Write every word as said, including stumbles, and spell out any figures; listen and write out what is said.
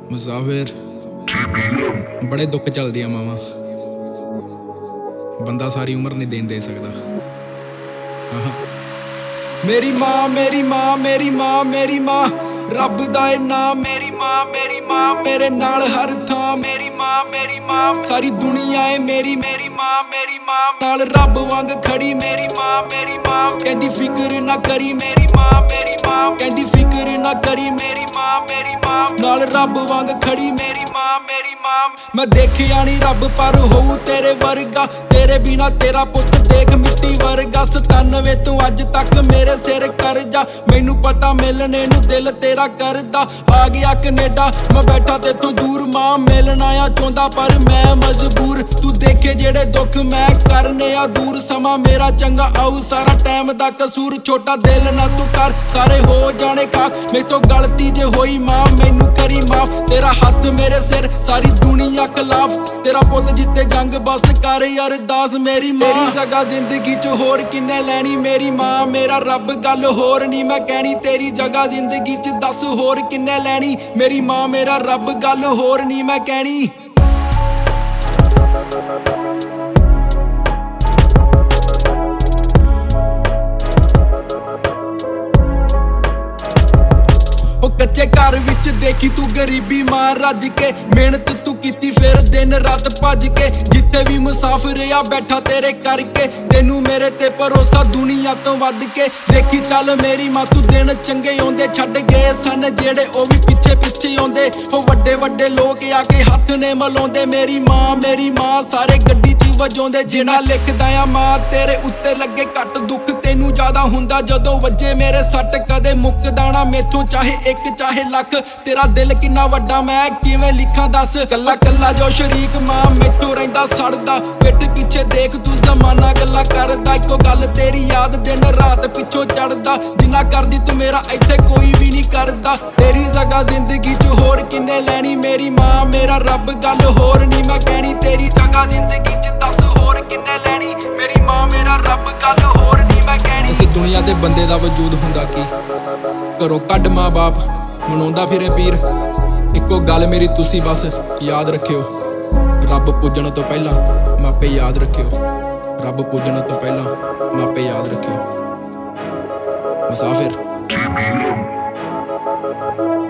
ਮੁਸਾਫਿਰ ਬੜੇ ਦੁੱਖ ਚੱਲਦੀਆਂ ਮਾਵਾਂ, ਬੰਦਾ ਸਾਰੀ ਉਮਰ ਨਹੀਂ ਦੇਣ ਦੇ ਸਕਦਾ। ਮੇਰੀ ਮਾਂ ਮੇਰੀ ਮਾਂ ਮੇਰੀ ਮਾਂ ਮੇਰੀ ਮਾਂ ਰੱਬ ਦਾ ਏ ਨਾਮ। ਮੇਰੀ ਮਾਂ ਮੇਰੀ ਮਾਂ ਮੇਰੇ ਨਾਲ ਹਰ ਥਾਂ। ਮੇਰੀ ਮਾਂ ਮੇਰੀ ਮਾਂ ਸਾਰੀ ਦੁਨੀਆ ਏ ਮੇਰੀ। ਮੇਰੀ ਮਾਂ ਮੇਰੀ ਮਾਂ ਨਾਲ ਰੱਬ ਵਾਂਗ ਖੜੀ। ਮੇਰੀ ਮਾਂ ਮੇਰੀ ਮਾਂ ਕਹਿੰਦੀ ਫਿਕਰ ਨਾ ਕਰੀ। ਮੇਰੀ ਮਾਂ ਮੇਰੀ ਮਾਂ ਕਹਿੰਦੀ ਫਿਕਰ ਨਾ ਕਰੀ। ਮੇਰੀ ਮਾਂ ਮੇਰੀ ਮਾਂ ਨਾਲ ਰੱਬ ਵਾਂਗ ਖੜੀ। ਮੇਰੀ ਮਾਂ ਮੇਰੀ ਮਾਂ ਮੈਂ ਦੇਖਿਆ ਨੀ ਰੱਬ ਪਰ ਹੋਊ ਤੇਰੇ ਵਰਗਾ। ਤੇਰੇ ਬਿਨਾ ਤੇਰਾ ਪੁੱਤ ਦੇਖ ਮਿੱਟੀ ਵਰਗਾ। ਸਤਾਨਵੇਂ ਤੋਂ ਅੱਜ ਤੱਕ ਮੇਰੇ ਸਿਰ ਕਰਜ਼ਾ। ਮੈਨੂੰ ਪਤਾ ਮਿਲਣੇ ਨੂੰ ਦਿਲ ਤੇਰਾ ਕਰਦਾ। ਆ ਗਿਆ ਕੈਨੇਡਾ ਮੈਂ ਬੈਠਾ ਤੇਥੋਂ ਦੂਰ। ਮਾਂ ਮਿਲਣਾ ਆ ਚਾਹੁੰਦਾ ਪਰ ਮੈਂ ਮਜਬੂਰ। ਤੂੰ ਦੇਖੇ ਜਿਹੜੇ ਦੁੱਖ ਮੈਂ ਕਰਨੇ ਆ ਦੂਰ। ਸਮਾਂ ਮੇਰਾ ਚੰਗਾ ਆਊ ਸਾਰਾ ਟਾਈਮ ਦਾ ਕਸੂਰ। ਛੋਟਾ ਦਿਲ ਨਾ ਤੂੰ ਕਰ ਸਾਰੇ ਹੋ ਜਾਣੇ ਖਾਕ। ਮੇਰੇ ਤੋਂ ਗਲਤੀ ਜੇ ਹੋਈ ਮਾਂ ਮੈਨੂੰ ਕਰੀ ਮਾਫ। ਤੇਰਾ ਹੱਥ ਮੇਰੇ ਸਿਰ ਸਾਰੀ ਦੁਨੀਆ ਖਿਲਾਫ। ਤੇਰਾ ਪੁੱਤ ਜਿੱਤੇ ਜੰਗ ਬਸ ਕਰ ਅਰਦਾਸ। ਮੇਰੀ ਮੇਰੀ ਜਗ੍ਹਾ ਜ਼ਿੰਦਗੀ ਚ ਹੋਰ ਕਿੰਨੇ ਲੈਣੀ। ਮੇਰੀ ਮਾਂ ਮੇਰਾ ਰੱਬ ਗੱਲ ਹੋਰ ਨਹੀਂ ਮੈਂ ਕਹਿਣੀ। ਤੇਰੀ ਜਗ੍ਹਾ ਜ਼ਿੰਦਗੀ ਚ ਦੱਸ ਹੋਰ ਕਿੰਨੇ ਲੈਣੀ। ਮੇਰੀ ਮਾਂ ਮੇਰਾ ਰੱਬ ਗੱਲ ਹੋਰ ਨਹੀਂ ਮੈਂ ਕਹਿਣੀ। ਕੱਚੇ ਘਰ ਵਿੱਚ ਦੇਖੀ ਤੂੰ ਗਰੀਬੀ ਮਾਂ ਰੱਜ ਕੇ। ਮਿਹਨਤ ਤੂੰ ਕੀਤੀ ਫਿਰ ਦਿਨ ਰਾਤ ਭੱਜ ਕੇ। ਜਿੱਥੇ ਵੀ ਮੁਸਾਫਿਰ ਆ ਬੈਠਾ ਤੇਰੇ ਕਰਕੇ। ਤੈਨੂੰ ਮੇਰੇ ਤੇ ਭਰੋਸਾ ਦੁਨੀਆ ਤੋਂ ਵੱਧ ਕੇ। ਦੇਖੀ ਚੱਲ ਮੇਰੀ ਮਾਂ ਤੂੰ ਦਿਨ ਚੰਗੇ ਆਉਂਦੇ ਛੱਡ ਗਏ ਸਨ ਜਿਹੜੇ ਉਹ ਵੀ ਪਿੱਛੇ ਪਿੱਛੇ ਆਉਂਦੇ। ਉਹ ਵੱਡੇ ਵੱਡੇ ਲੋਕ ਆ ਕੇ ਹੱਥ ਨੇ ਮਲਾਉਂਦੇ। ਮੇਰੀ ਮਾਂ ਮੇਰੀ ਮਾਂ ਸਾਰੇ ਗੱਡੀ ਚ ਵਜਾਉਂਦੇ। ਜਿਨਾ ਲਿਖਦਾ ਆ ਮਾਂ ਤੇਰੇ ਉੱਤੇ ਲੱਗੇ ਘੱਟ ਦੁੱਖ ਤੈਨੂੰ ਜ਼ਿਆਦਾ ਹੁੰਦਾ ਜਦੋਂ ਵੱਜੇ ਮੇਰੇ ਸੱਟ। ਕਦੇ ਮੁੱਕਦਾ ਨਾ ਮੈਥੋਂ ਚਾਹੇ ਇੱਕ ਚਾਹੇ ਲੱਖ। ਤੇਰਾ ਦਿਲ ਕਿੰਨਾ ਵੱਡਾ ਮੈਂ ਕਿਵੇਂ ਲਿਖਾਂ ਦੱਸ। ਕੱਲਾ ਕੱਲਾ ਜੋ ਸ਼ਰੀਕ ਮਾਂ ਮੈਥੋਂ ਰਹਿੰਦਾ ਸੜਦਾ। ਪਿੱਠ ਪਿੱਛੇ ਦੇਖ ਤੂੰ ਜ਼ਮਾਨਾ ਗੱਲਾਂ ਕਰਦਾ। ਇੱਕੋ ਗੱਲ ਤੇਰੀ ਯਾਦ ਦਿਨ ਰਾਤ ਪਿੱਛੋਂ ਚੜਦਾ। ਜਿੰਨਾ ਕਰਦੀ ਤੂੰ ਮੇਰਾ ਇੱਥੇ ਕੋਈ ਵੀ ਨਹੀਂ ਕਰਦਾ। ਤੇਰੀ ਜਗ੍ਹਾ ਜ਼ਿੰਦਗੀ ਚ ਹੋਰ ਕਿੰਨੇ ਲੈਣੀ। ਮੇਰੀ ਮਾਂ ਮੇਰਾ ਰੱਬ ਗੱਲ ਹੋਰ ਨਹੀਂ ਮੈਂ ਕਹਿਣੀ। ਤੇਰੀ ਜਗ੍ਹਾ ਜ਼ਿੰਦਗੀ ਚ ਦੱਸ ਹੋਰ ਕਿੰਨੇ ਲੈਣੀ। ਮੇਰੀ ਮਾਂ ਮੇਰਾ ਰੱਬ ਗੱਲ ਹੋਰ ਨਹੀਂ ਮੈਂ ਕਹਿਣੀ। ਇਸ ਦੁਨੀਆ ਦੇ ਬੰਦੇ ਦਾ ਵਜੂਦ ਹੁੰਦਾ ਕੀ ਘਰੋਂ ਕੱਢ ਮਾਂ ਬਾਪ ਮਨਾਉਂਦਾ ਫਿਰੇ ਪੀਰ। ਇੱਕੋ ਗੱਲ ਮੇਰੀ ਤੁਸੀਂ ਬਸ ਯਾਦ ਰੱਖਿਓ। ਰੱਬ ਪੁੱਜਣ ਤੋਂ ਪਹਿਲਾਂ ਮਾਪੇ ਯਾਦ ਰੱਖਿਓ। ਰੱਬ ਪੁੱਜਣ ਤੋਂ ਪਹਿਲਾਂ ਮਾਪੇ ਯਾਦ ਰੱਖਿਓ। ਮੁਸਾਫਿਰ